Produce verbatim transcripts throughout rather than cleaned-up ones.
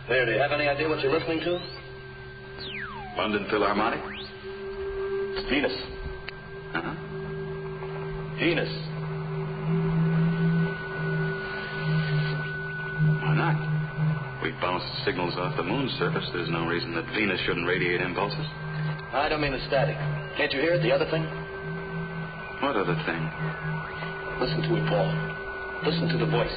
There, do you have any idea what you're listening to? London Philharmonic? It's Venus. Uh-huh. Venus. Why not? We bounce signals off the moon's surface. There's no reason that Venus shouldn't radiate impulses. I don't mean the static. Can't you hear it, the other thing? What other thing? Listen to it, Paul. Listen to the voice.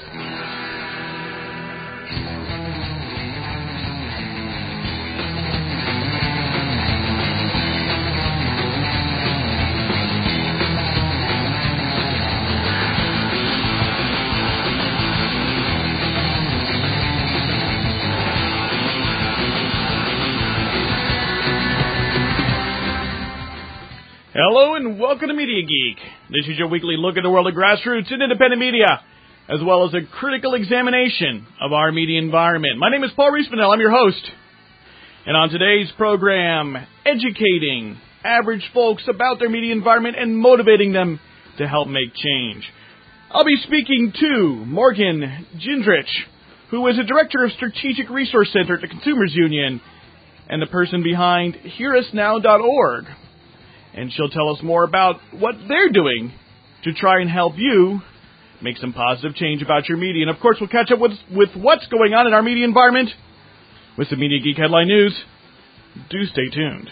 Hello and welcome to Media Geek. This is your weekly look at the world of grassroots and independent media, as well as a critical examination of our media environment. My name is Paul Reesmanel. I'm your host. And on today's program, educating average folks about their media environment and motivating them to help make change. I'll be speaking to Morgan Gindrich, who is a director of Strategic Resource Center at the Consumers Union and the person behind hear us now dot org. And she'll tell us more about what they're doing to try and help you make some positive change about your media. And, of course, we'll catch up with, with what's going on in our media environment with some Media Geek headline news. Do stay tuned.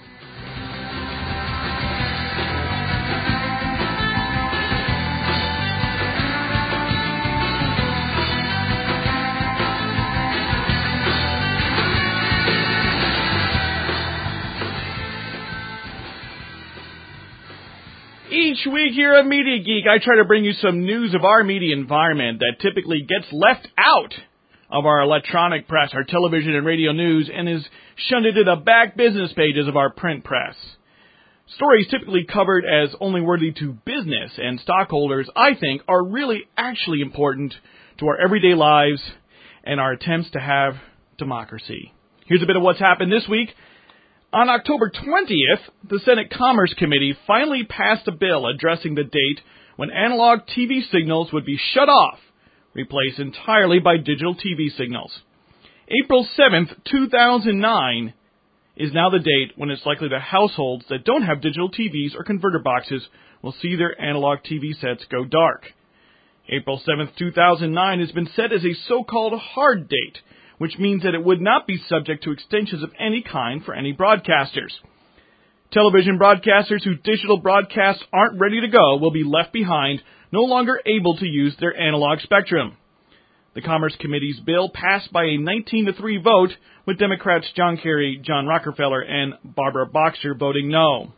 Each week here at Media Geek, I try to bring you some news of our media environment that typically gets left out of our electronic press, our television and radio news, and is shunted to the back business pages of our print press. Stories typically covered as only worthy to business and stockholders, I think, are really actually important to our everyday lives and our attempts to have democracy. Here's a bit of what's happened this week. On October twentieth, the Senate Commerce Committee finally passed a bill addressing the date when analog T V signals would be shut off, replaced entirely by digital T V signals. April seventh, two thousand nine is now the date when it's likely that households that don't have digital T Vs or converter boxes will see their analog T V sets go dark. April seventh, two thousand nine has been set as a so-called hard date, which means that it would not be subject to extensions of any kind for any broadcasters. Television broadcasters whose digital broadcasts aren't ready to go will be left behind, no longer able to use their analog spectrum. The Commerce Committee's bill passed by a nineteen to three vote, with Democrats John Kerry, John Rockefeller, and Barbara Boxer voting no.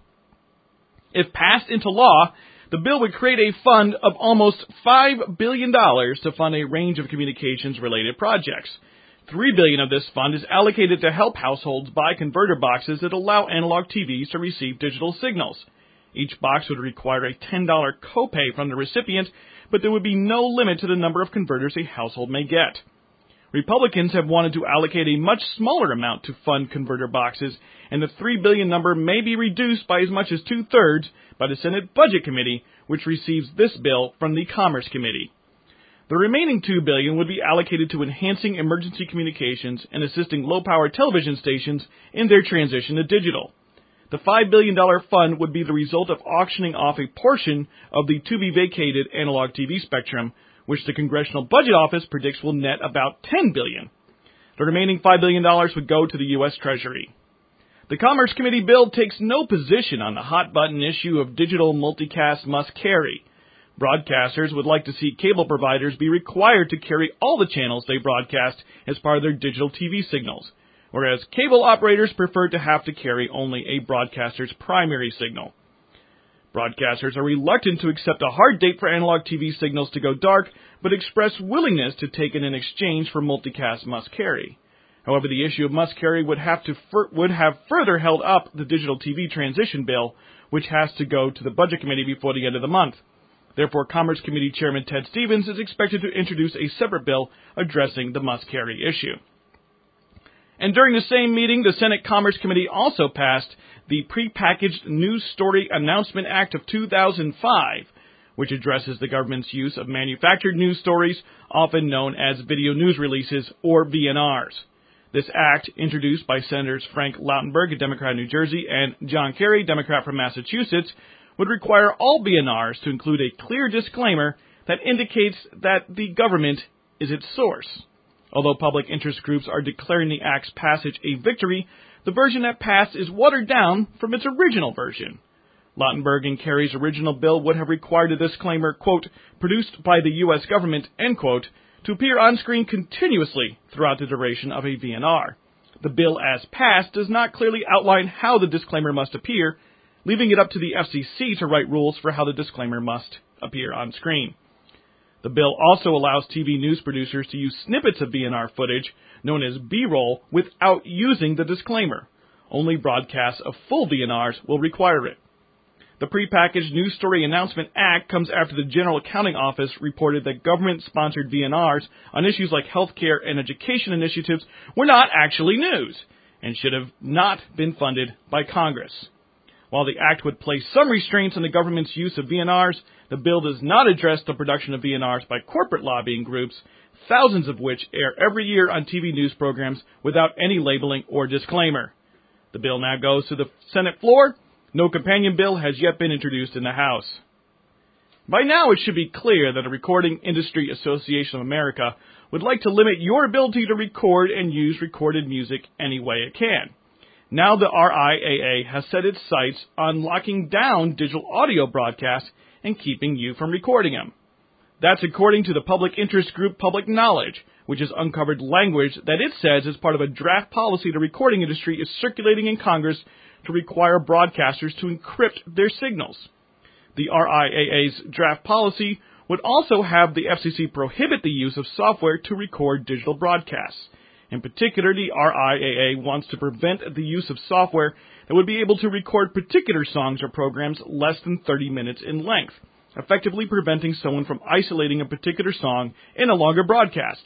If passed into law, the bill would create a fund of almost five billion dollars to fund a range of communications-related projects. Three billion dollars of this fund is allocated to help households buy converter boxes that allow analog T Vs to receive digital signals. Each box would require a ten dollars copay from the recipient, but there would be no limit to the number of converters a household may get. Republicans have wanted to allocate a much smaller amount to fund converter boxes, and the three billion dollars number may be reduced by as much as two-thirds by the Senate Budget Committee, which receives this bill from the Commerce Committee. The remaining two billion dollars would be allocated to enhancing emergency communications and assisting low-power television stations in their transition to digital. The five billion dollars fund would be the result of auctioning off a portion of the to-be-vacated analog T V spectrum, which the Congressional Budget Office predicts will net about ten billion dollars. The remaining five billion dollars would go to the U S Treasury. The Commerce Committee bill takes no position on the hot-button issue of digital multicast must carry. Broadcasters would like to see cable providers be required to carry all the channels they broadcast as part of their digital T V signals, whereas cable operators prefer to have to carry only a broadcaster's primary signal. Broadcasters are reluctant to accept a hard date for analog T V signals to go dark, but express willingness to take it in exchange for multicast must carry. However, the issue of must carry would have to fur- would have further held up the digital T V transition bill, which has to go to the Budget Committee before the end of the month. Therefore, Commerce Committee Chairman Ted Stevens is expected to introduce a separate bill addressing the must-carry issue. And during the same meeting, the Senate Commerce Committee also passed the Prepackaged News Story Announcement Act of two thousand five, which addresses the government's use of manufactured news stories, often known as video news releases, or V N Rs. This act, introduced by Senators Frank Lautenberg, a Democrat of New Jersey, and John Kerry, Democrat from Massachusetts, would require all V N Rs to include a clear disclaimer that indicates that the government is its source. Although public interest groups are declaring the Act's passage a victory, the version that passed is watered down from its original version. Lautenberg and Kerry's original bill would have required a disclaimer, quote, produced by the U S government, end quote, to appear on screen continuously throughout the duration of a V N R. The bill as passed does not clearly outline how the disclaimer must appear, leaving it up to the F C C to write rules for how the disclaimer must appear on screen. The bill also allows T V news producers to use snippets of V N R footage, known as B-roll, without using the disclaimer. Only broadcasts of full V N Rs will require it. The Prepackaged News Story Announcement Act comes after the General Accounting Office reported that government-sponsored V N Rs on issues like healthcare and education initiatives were not actually news and should have not been funded by Congress. While the Act would place some restraints on the government's use of V N Rs, the bill does not address the production of V N Rs by corporate lobbying groups, thousands of which air every year on T V news programs without any labeling or disclaimer. The bill now goes to the Senate floor. No companion bill has yet been introduced in the House. By now, it should be clear that the Recording Industry Association of America would like to limit your ability to record and use recorded music any way it can. Now the R I A A has set its sights on locking down digital audio broadcasts and keeping you from recording them. That's according to the public interest group Public Knowledge, which has uncovered language that it says is part of a draft policy the recording industry is circulating in Congress to require broadcasters to encrypt their signals. The R I A A's draft policy would also have the F C C prohibit the use of software to record digital broadcasts. In particular, the R I A A wants to prevent the use of software that would be able to record particular songs or programs less than thirty minutes in length, effectively preventing someone from isolating a particular song in a longer broadcast.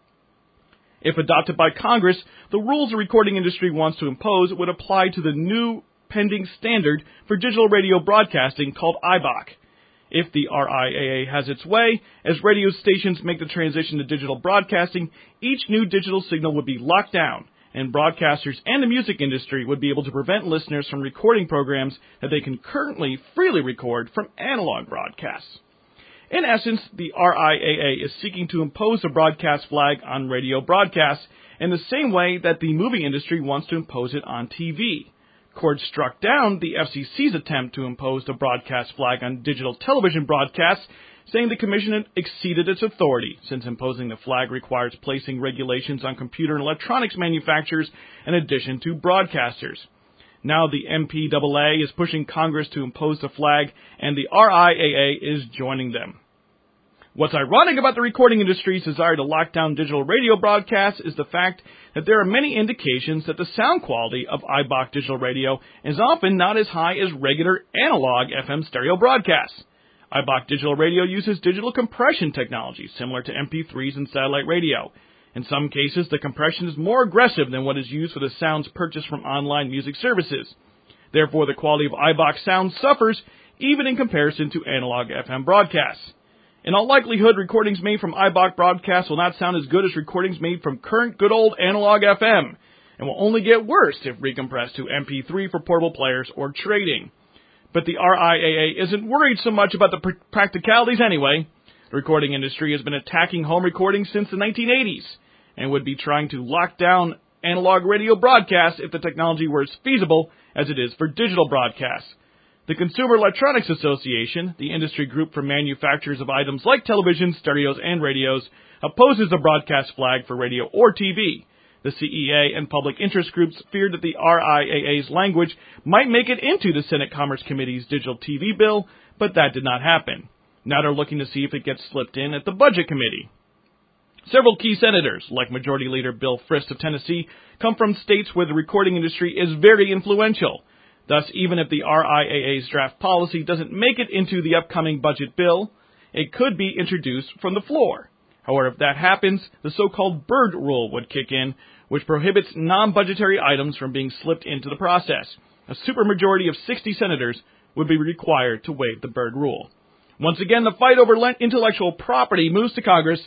If adopted by Congress, the rules the recording industry wants to impose would apply to the new pending standard for digital radio broadcasting called I B O C. If the R I A A has its way, as radio stations make the transition to digital broadcasting, each new digital signal would be locked down, and broadcasters and the music industry would be able to prevent listeners from recording programs that they can currently freely record from analog broadcasts. In essence, the R I A A is seeking to impose a broadcast flag on radio broadcasts in the same way that the movie industry wants to impose it on T V. Court struck down the F C C's attempt to impose the broadcast flag on digital television broadcasts, saying the commission exceeded its authority, since imposing the flag requires placing regulations on computer and electronics manufacturers in addition to broadcasters. Now the M P A A is pushing Congress to impose the flag, and the R I A A is joining them. What's ironic about the recording industry's desire to lock down digital radio broadcasts is the fact that there are many indications that the sound quality of I B O C digital radio is often not as high as regular analog F M stereo broadcasts. I B O C digital radio uses digital compression technology similar to M P threes and satellite radio. In some cases, the compression is more aggressive than what is used for the sounds purchased from online music services. Therefore, the quality of I B O C sound suffers even in comparison to analog F M broadcasts. In all likelihood, recordings made from I B O C broadcasts will not sound as good as recordings made from current good old analog F M, and will only get worse if recompressed to M P three for portable players or trading. But the R I A A isn't worried so much about the pr- practicalities anyway. The recording industry has been attacking home recording since the nineteen eighties, and would be trying to lock down analog radio broadcasts if the technology were as feasible as it is for digital broadcasts. The Consumer Electronics Association, the industry group for manufacturers of items like televisions, stereos, and radios, opposes the broadcast flag for radio or T V. The C E A and public interest groups feared that the R I A A's language might make it into the Senate Commerce Committee's digital T V bill, but that did not happen. Now they're looking to see if it gets slipped in at the Budget Committee. Several key senators, like Majority Leader Bill Frist of Tennessee, come from states where the recording industry is very influential. Thus, even if the R I A A's draft policy doesn't make it into the upcoming budget bill, it could be introduced from the floor. However, if that happens, the so-called Byrd Rule would kick in, which prohibits non-budgetary items from being slipped into the process. A supermajority of sixty senators would be required to waive the Byrd Rule. Once again, the fight over intellectual property moves to Congress,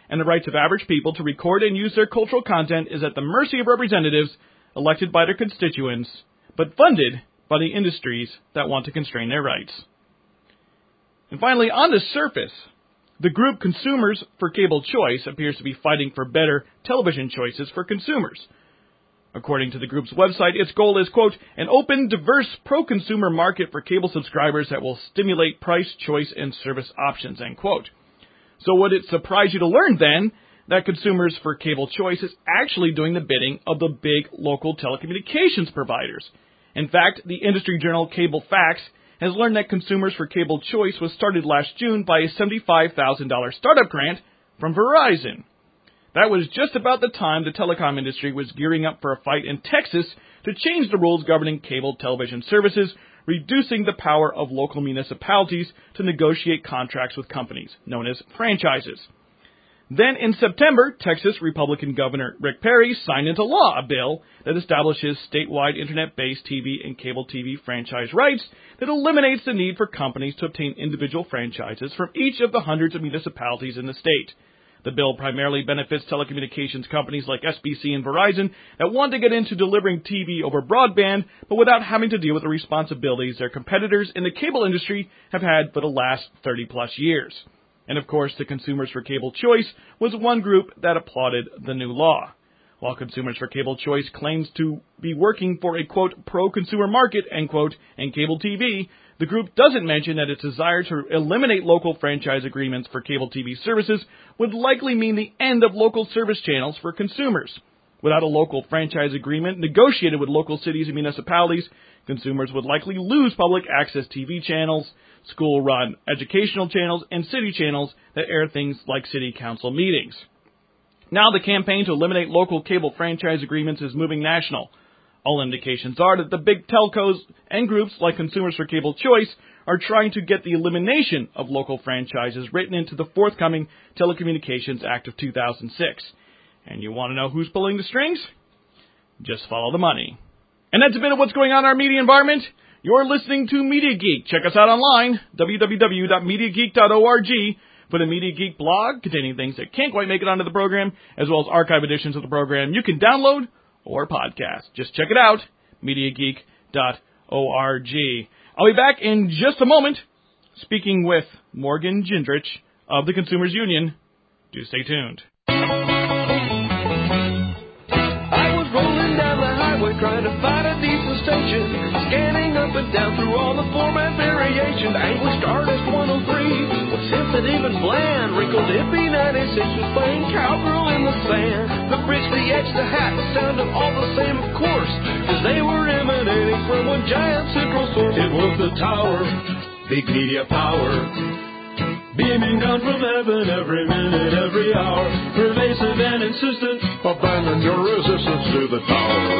and the rights of average people to record and use their cultural content is at the mercy of representatives elected by their constituents, but funded by the industries that want to constrain their rights. And finally, on the surface, the group Consumers for Cable Choice appears to be fighting for better television choices for consumers. According to the group's website, its goal is, quote, an open, diverse, pro-consumer market for cable subscribers that will stimulate price, choice, and service options, end quote. So would it surprise you to learn, then, that Consumers for Cable Choice is actually doing the bidding of the big local telecommunications providers? In fact, the industry journal Cable Facts has learned that Consumers for Cable Choice was started last June by a seventy-five thousand dollars startup grant from Verizon. That was just about the time the telecom industry was gearing up for a fight in Texas to change the rules governing cable television services, reducing the power of local municipalities to negotiate contracts with companies, known as franchises. Then in September, Texas Republican Governor Rick Perry signed into law a bill that establishes statewide internet-based T V and cable T V franchise rights that eliminates the need for companies to obtain individual franchises from each of the hundreds of municipalities in the state. The bill primarily benefits telecommunications companies like S B C and Verizon that want to get into delivering T V over broadband, but without having to deal with the responsibilities their competitors in the cable industry have had for the last thirty plus years. And of course, the Consumers for Cable Choice was one group that applauded the new law. While Consumers for Cable Choice claims to be working for a, quote, pro-consumer market, end quote, in cable T V, the group doesn't mention that its desire to eliminate local franchise agreements for cable T V services would likely mean the end of local service channels for consumers. Without a local franchise agreement negotiated with local cities and municipalities, consumers would likely lose public access T V channels, school-run educational channels, and city channels that air things like city council meetings. Now the campaign to eliminate local cable franchise agreements is moving national. All indications are that the big telcos and groups like Consumers for Cable Choice are trying to get the elimination of local franchises written into the forthcoming Telecommunications Act of two thousand six. And you want to know who's pulling the strings? Just follow the money. And that's a bit of what's going on in our media environment. You're listening to Media Geek. Check us out online, w w w dot media geek dot org, for the Media Geek blog containing things that can't quite make it onto the program, as well as archive editions of the program you can download or podcast. Just check it out, media geek dot org. I'll be back in just a moment, speaking with Morgan Gendrich of the Consumers Union. Do stay tuned. I was rolling down the highway trying to find a decent station, scanning up and down through all the format variations. Anguished Artist one oh three was sensitive and bland. Wrinkled hippie ninety-six was playing cowgirl in the sand. The bridge, the edge, the hat sounded all the same, of course, as they were emanating from one giant central source. It was the tower, big media power, beaming down from heaven every minute, every hour. Pervasive and insistent, abandon your resistance to the tower.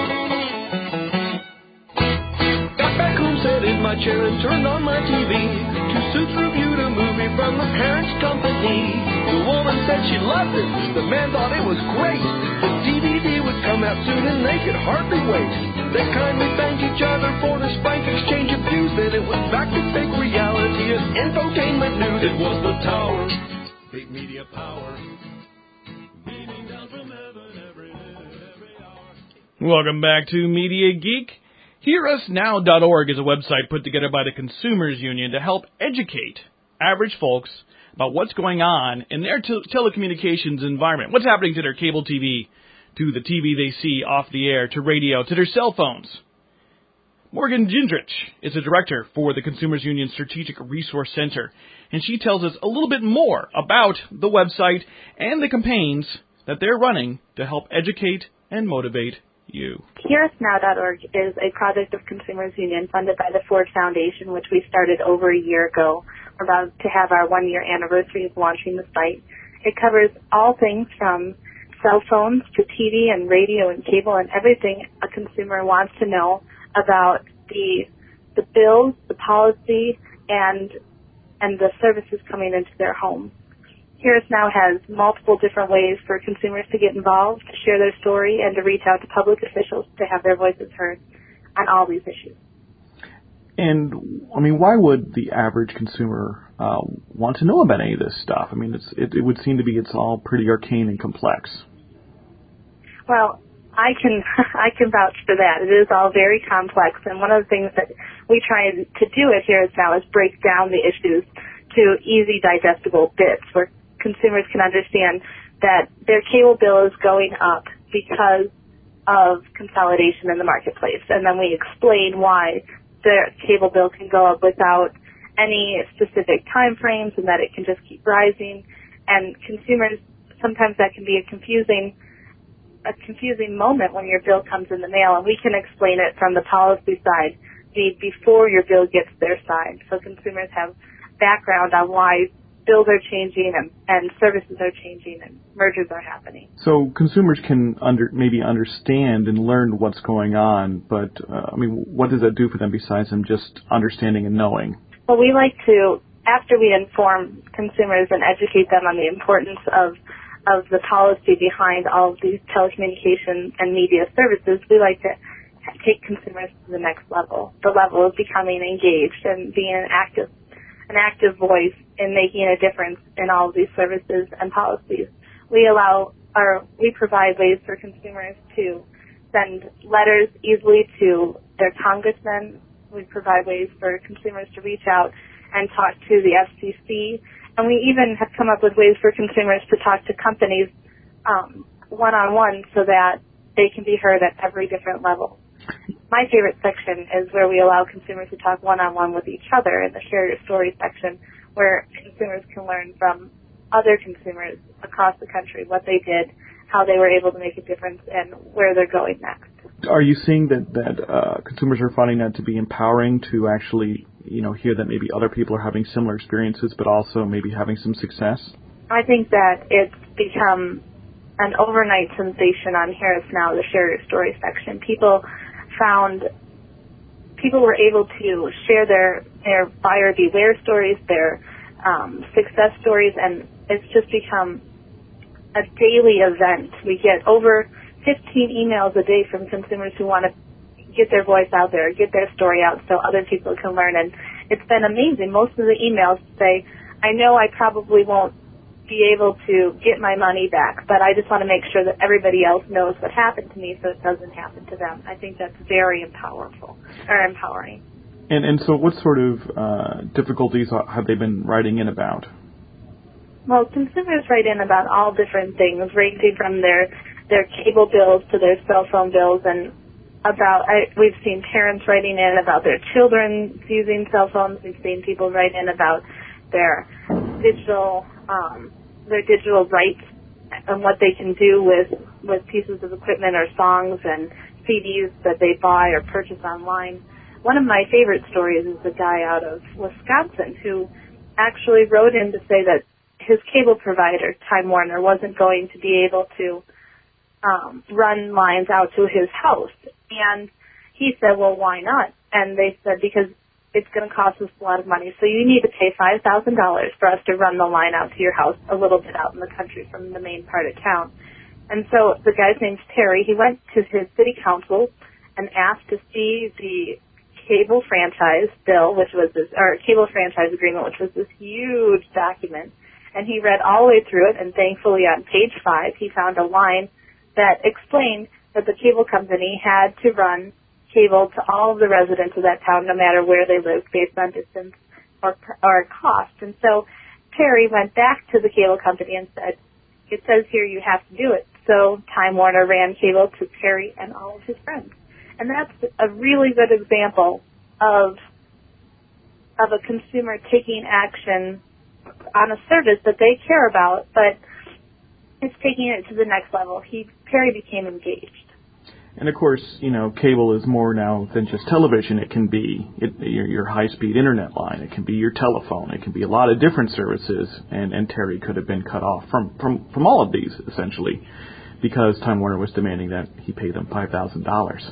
Got back home, sat in my chair and turned on my T V. Two Suits reviewed a movie from the parents' company. The woman said she loved it, the man thought it was great. The D V D would come out soon and they could hardly wait. They kindly thanked each other for this frank exchange of views. Then it was back to fake reality and infotainment news. It was the tower, big media power, beaming down from heaven every minute, every hour. Welcome back to Media Geek. hear us now dot org is a website put together by the Consumers Union to help educate average folks about what's going on in their te- telecommunications environment, what's happening to their cable T V, to the T V they see off the air, to radio, to their cell phones. Morgan Gendrich is a director for the Consumers Union Strategic Resource Center, and she tells us a little bit more about the website and the campaigns that they're running to help educate and motivate you. hear us now dot org is a project of Consumers Union funded by the Ford Foundation, which we started over a year ago. We're about to have our one-year anniversary of launching the site. It covers all things from cell phones to T V and radio and cable and everything a consumer wants to know about the the bills, the policy, and and the services coming into their home. Hear Us Now has multiple different ways for consumers to get involved, to share their story, and to reach out to public officials to have their voices heard on all these issues. And, I mean, why would the average consumer uh, want to know about any of this stuff? I mean, it's, it, it would seem to be it's all pretty arcane and complex. Well, I can I can vouch for that. It is all very complex, and one of the things that we try to do at Hear Us Now is break down the issues to easy, digestible bits where consumers can understand that their cable bill is going up because of consolidation in the marketplace, and then we explain why their cable bill can go up without any specific time frames and that it can just keep rising. And consumers, sometimes that can be a confusing a confusing moment when your bill comes in the mail, and we can explain it from the policy side the before your bill gets their side, so consumers have background on why bills are changing and, and services are changing and mergers are happening. So consumers can under, maybe understand and learn what's going on, but uh, I mean, what does that do for them besides them just understanding and knowing? Well, we like to, after we inform consumers and educate them on the importance of of the policy behind all of these telecommunication and media services, we like to take consumers to the next level, the level of becoming engaged and being an active an active voice in making a difference in all of these services and policies. We allow, or we provide ways for consumers to send letters easily to their congressmen. We provide ways for consumers to reach out and talk to the F C C. And we even have come up with ways for consumers to talk to companies um, one-on-one so that they can be heard at every different level. My favorite section is where we allow consumers to talk one-on-one with each other in the Share Your Story section, where consumers can learn from other consumers across the country what they did, how they were able to make a difference, and where they're going next. Are you seeing that, that uh, consumers are finding that to be empowering to actually, you know, hear that maybe other people are having similar experiences, but also maybe having some success? I think that it's become an overnight sensation on Hear Us Now, the Share Your Story section. People found, people were able to share their, their buyer beware stories, their um, success stories, and it's just become a daily event. We get over fifteen emails a day from consumers who want to get their voice out there, get their story out so other people can learn. And it's been amazing. Most of the emails say, I know I probably won't be able to get my money back, but I just want to make sure that everybody else knows what happened to me so it doesn't happen to them. I think that's very powerful, or empowering. And and so what sort of uh, difficulties have they been writing in about? Well, consumers write in about all different things, ranging from their their cable bills to their cell phone bills, and about I, we've seen parents writing in about their children using cell phones. We've seen people write in about their digital um, their digital rights and what they can do with with pieces of equipment or songs and C Ds that they buy or purchase online. One of my favorite stories is a guy out of Wisconsin who actually wrote in to say that his cable provider, Time Warner, wasn't going to be able to um, run lines out to his house. And he said, well, why not? And they said, because it's going to cost us a lot of money, so you need to pay five thousand dollars for us to run the line out to your house a little bit out in the country from the main part of town. And so the guy's name's Terry. He went to his city council and asked to see the cable franchise bill, which was this, or cable franchise agreement, which was this huge document. And he read all the way through it, and thankfully on page five, he found a line that explained that the cable company had to run cable to all of the residents of that town, no matter where they lived, based on distance or, or cost. And so Terry went back to the cable company and said, it says here you have to do it. So Time Warner ran cable to Terry and all of his friends. And that's a really good example of of a consumer taking action on a service that they care about, but it's taking it to the next level. He Terry became engaged. And of course, you know, cable is more now than just television. It can be it, your, your high-speed internet line. It can be your telephone. It can be a lot of different services. And, and Terry could have been cut off from, from, from all of these, essentially, because Time Warner was demanding that he pay them five thousand dollars.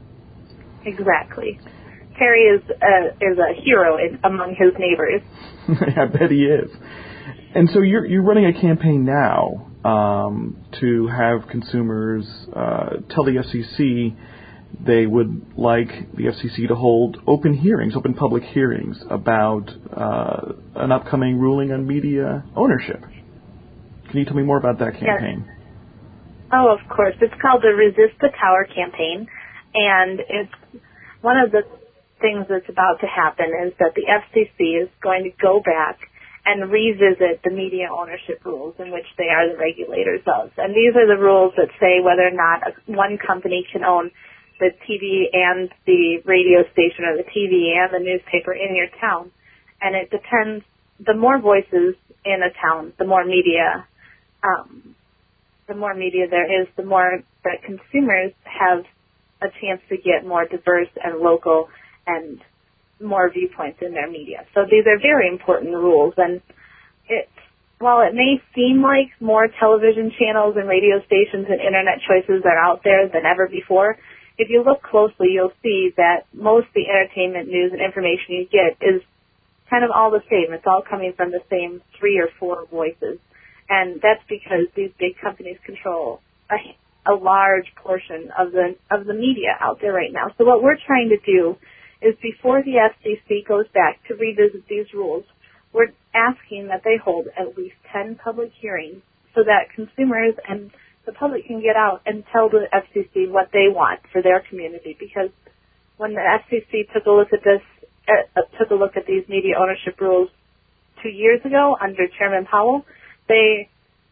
Exactly. Terry is a, is a hero in, among his neighbors. I bet he is. And so you're you're running a campaign now um, to have consumers uh, tell the F C C they would like the F C C to hold open hearings, open public hearings about uh, an upcoming ruling on media ownership. Can you tell me more about that campaign? Yes. Oh, of course. It's called the Resist the Tower campaign, and it's one of the things that's about to happen is that the F C C is going to go back and revisit the media ownership rules in which they are the regulators of. And these are the rules that say whether or not one company can own the T V and the radio station, or the T V and the newspaper in your town. And it depends, the more voices in a town, the more media, um, the more media there is, the more that consumers have a chance to get more diverse and local and more viewpoints in their media. So these are very important rules. And it, while it may seem like more television channels and radio stations and internet choices are out there than ever before, if you look closely, you'll see that most of the entertainment, news, and information you get is kind of all the same. It's all coming from the same three or four voices. And that's because these big companies control a, a large portion of the of the media out there right now. So what we're trying to do is, before the F C C goes back to revisit these rules, we're asking that they hold at least ten public hearings so that consumers and the public can get out and tell the F C C what they want for their community. Because when the F C C took a look at this, uh, took a look at these media ownership rules two years ago under Chairman Powell, they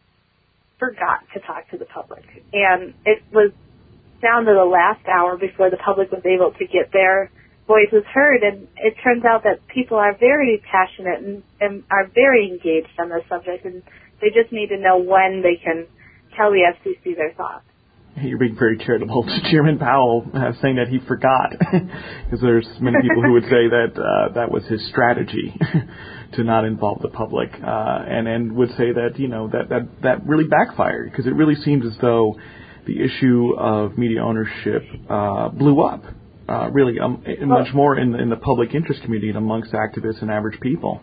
forgot to talk to the public. And it was down to the last hour before the public was able to get their voices heard. And it turns out that people are very passionate and, and are very engaged on this subject, and they just need to know when they can tell the F C C their thoughts. You're being very charitable to Chairman Powell, uh, saying that he forgot, because there's many people who would say that uh, that was his strategy to not involve the public, uh, and and would say that you know that that, that really backfired, because it really seems as though the issue of media ownership uh, blew up, uh, really um, much more in, in the public interest community and amongst activists and average people.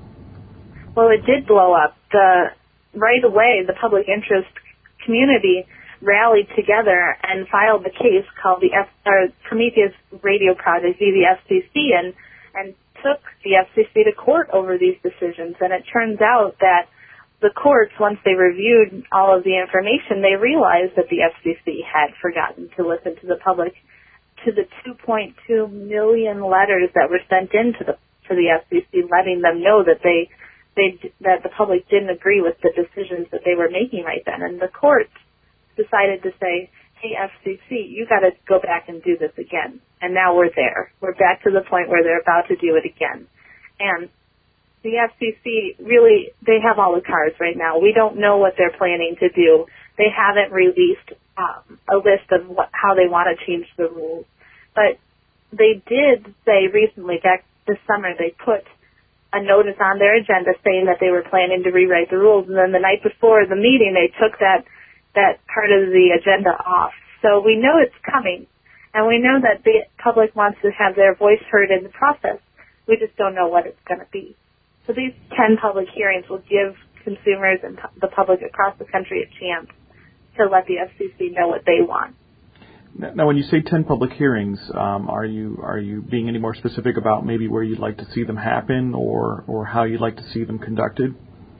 Well, it did blow up. The right away, the public interest community rallied together and filed the case called the F, or Prometheus Radio Project v. the F C C, and and took the F C C to court over these decisions. And it turns out that the courts, once they reviewed all of the information, they realized that the F C C had forgotten to listen to the public, to the two point two million letters that were sent in to the to the F C C, letting them know that they they that the public didn't agree with the decisions that they were making right then. And the courts decided to say, hey, F C C, you got to go back and do this again. And now we're there. We're back to the point where they're about to do it again. And the F C C really, they have all the cards right now. We don't know what they're planning to do. They haven't released um, a list of what, how they want to change the rules. But they did say recently, back this summer, they put a notice on their agenda saying that they were planning to rewrite the rules. And then the night before the meeting, they took that that part of the agenda off. So we know it's coming, and we know that the public wants to have their voice heard in the process. We just don't know what it's going to be. So these ten public hearings will give consumers and the public across the country a chance to let the F C C know what they want. Now, when you say ten public hearings, um, are you are you being any more specific about maybe where you'd like to see them happen, or, or how you'd like to see them conducted?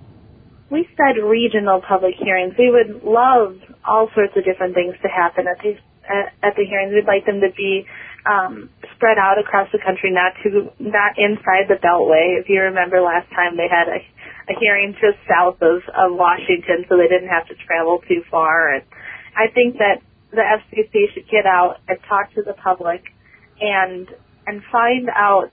We said regional public hearings. We would love all sorts of different things to happen at these at, at the hearings. We'd like them to be um, spread out across the country, not to not inside the Beltway. If you remember last time, they had a, a hearing just south of, of Washington, so they didn't have to travel too far. And I think that the F C C should get out and talk to the public and and find out,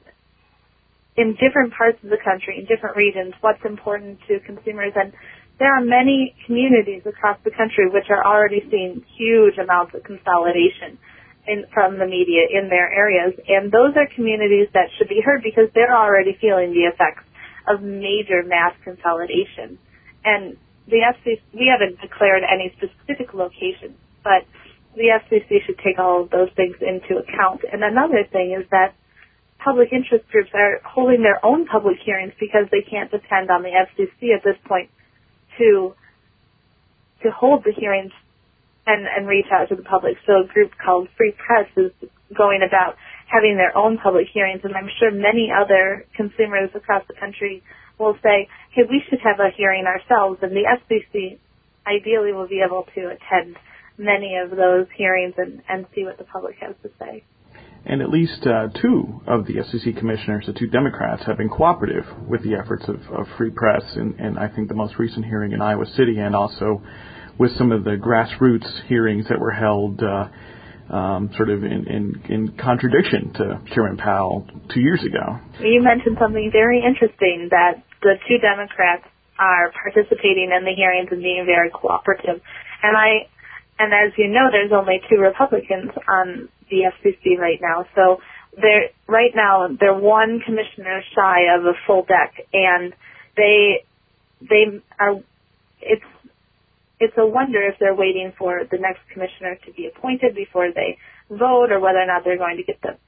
in different parts of the country, in different regions, what's important to consumers. And there are many communities across the country which are already seeing huge amounts of consolidation in, from the media in their areas. And those are communities that should be heard because they're already feeling the effects of major mass consolidation. And the F C C, we haven't declared any specific locations, but the F C C should take all of those things into account. And another thing is that public interest groups are holding their own public hearings because they can't depend on the F C C at this point to to hold the hearings and, and reach out to the public. So a group called Free Press is going about having their own public hearings, and I'm sure many other consumers across the country will say, hey, we should have a hearing ourselves, and the F C C ideally will be able to attend many of those hearings and, and see what the public has to say. And at least uh, two of the F C C commissioners, the two Democrats, have been cooperative with the efforts of, of Free Press, and, and I think the most recent hearing in Iowa City, and also with some of the grassroots hearings that were held uh, um, sort of in, in, in contradiction to Chairman Powell two years ago. You mentioned something very interesting, that the two Democrats are participating in the hearings and being very cooperative. And I, and as you know, there's only two Republicans on the F C C right now. So they're, right now they're one commissioner shy of a full deck, and they, they are, it's, it's a wonder if they're waiting for the next commissioner to be appointed before they vote, or whether or not they're going to get the,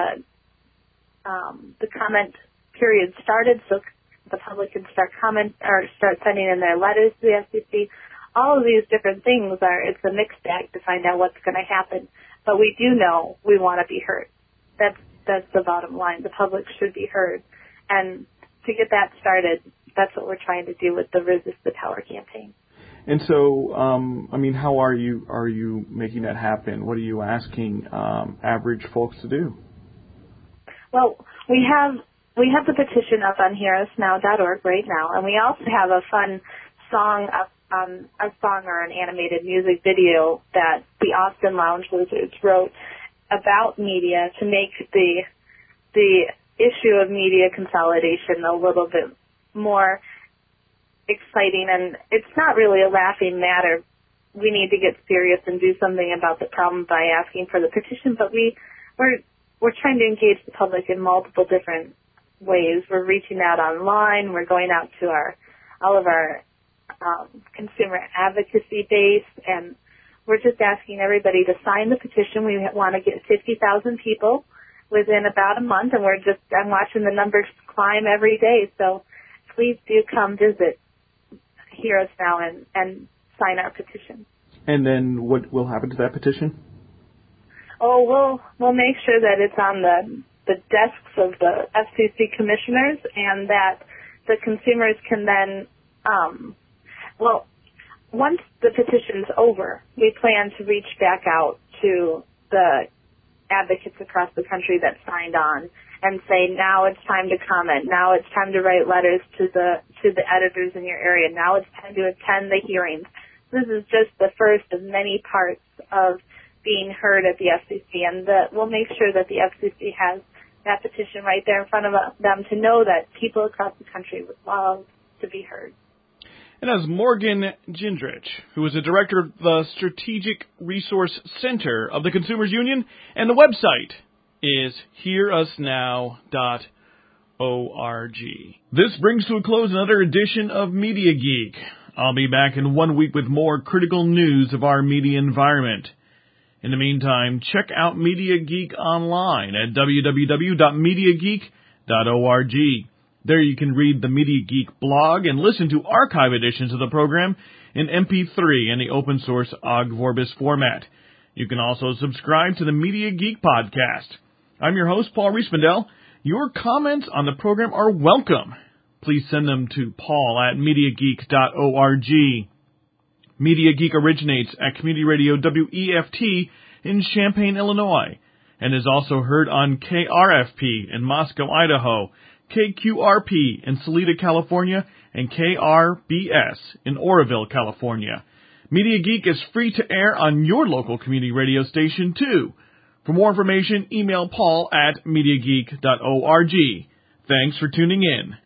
the, um, the comment period started so the public can start comment or start sending in their letters to the F C C. All of these different things are, it's a mixed bag to find out what's going to happen. But we do know we want to be heard. That's, that's the bottom line. The public should be heard. And to get that started, that's what we're trying to do with the Resist the Tower campaign. And so, um, I mean, how are you, are you making that happen? What are you asking um, average folks to do? Well, we have, we have the petition up on hear us now dot org right now, and we also have a fun song up Um, a song or an animated music video that the Austin Lounge Lizards wrote about media to make the the issue of media consolidation a little bit more exciting. And it's not really a laughing matter. We need to get serious and do something about the problem by asking for the petition, but we we're we're trying to engage the public in multiple different ways. We're reaching out online. We're going out to our all of our Um, consumer advocacy base, and we're just asking everybody to sign the petition. We want to get fifty thousand people within about a month, and we're just, I'm watching the numbers climb every day, so please do come visit Hear Us Now and, and sign our petition. And then what will happen to that petition? Oh, we'll, we'll make sure that it's on the, the desks of the F C C commissioners, and that the consumers can then um, Well, once the petition's over, we plan to reach back out to the advocates across the country that signed on and say, now it's time to comment. Now it's time to write letters to the to the editors in your area. Now it's time to attend the hearings. This is just the first of many parts of being heard at the F C C, and the, we'll make sure that the F C C has that petition right there in front of them to know that people across the country would love to be heard. And as Morgan Gindrich, who is the director of the Strategic Resource Center of the Consumers Union, and the website is hear us now dot org. This brings to a close another edition of Media Geek. I'll be back in one week with more critical news of our media environment. In the meantime, check out Media Geek online at w w w dot media geek dot org. There you can read the Media Geek blog and listen to archive editions of the program in M P three in the open source Ogg Vorbis format. You can also subscribe to the Media Geek podcast. I'm your host, Paul Riespendel. Your comments on the program are welcome. Please send them to paul at media geek dot org. Media Geek originates at Community Radio W E F T in Champaign, Illinois, and is also heard on K R F P in Moscow, Idaho, K Q R P in Salida, California, and K R B S in Oroville, California. Media Geek is free to air on your local community radio station, too. For more information, email paul at media geek dot org. Thanks for tuning in.